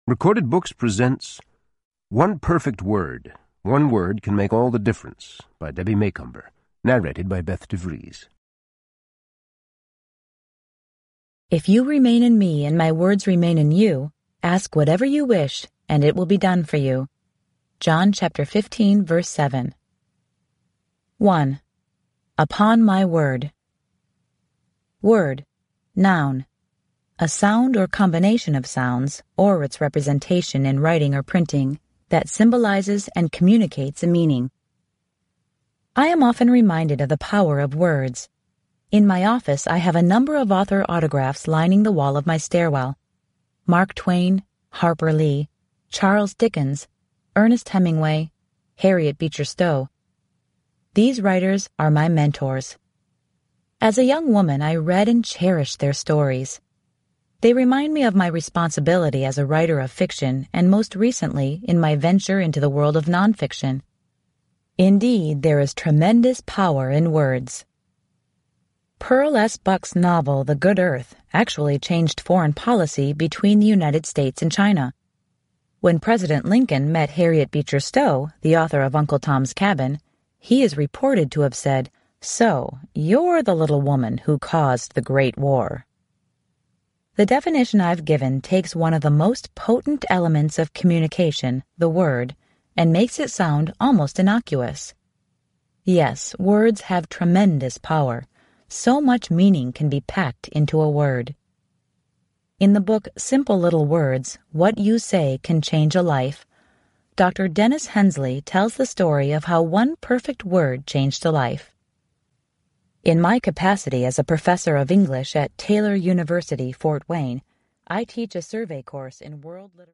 Recorded Books presents One Perfect Word. One Word Can Make All the Difference by Debbie Macomber. Narrated by Beth DeVries. If you remain in me and my words remain in you, ask whatever you wish, and it will be done for you. John chapter 15, verse 7. 1. Upon my word. Word, noun. A sound or combination of sounds, or its representation in writing or printing, that symbolizes and communicates a meaning. I am often reminded of the power of words. In my office, I have a number of author autographs lining the wall of my stairwell. Mark Twain, Harper Lee, Charles Dickens, Ernest Hemingway, Harriet Beecher Stowe. These writers are my mentors. As a young woman, I read and cherished their stories. They remind me of my responsibility as a writer of fiction and most recently in my venture into the world of nonfiction. Indeed, there is tremendous power in words. Pearl S. Buck's novel The Good Earth actually changed foreign policy between the United States and China. When President Lincoln met Harriet Beecher Stowe, the author of Uncle Tom's Cabin, he is reported to have said, "So, you're the little woman who caused the Great War." The definition I've given takes one of the most potent elements of communication, the word, and makes it sound almost innocuous. Yes, words have tremendous power. So much meaning can be packed into a word. In the book Simple Little Words, What You Say Can Change a Life, Dr. Dennis Hensley tells the story of how one perfect word changed a life. In my capacity as a professor of English at Taylor University, Fort Wayne, I teach a survey course in world literature.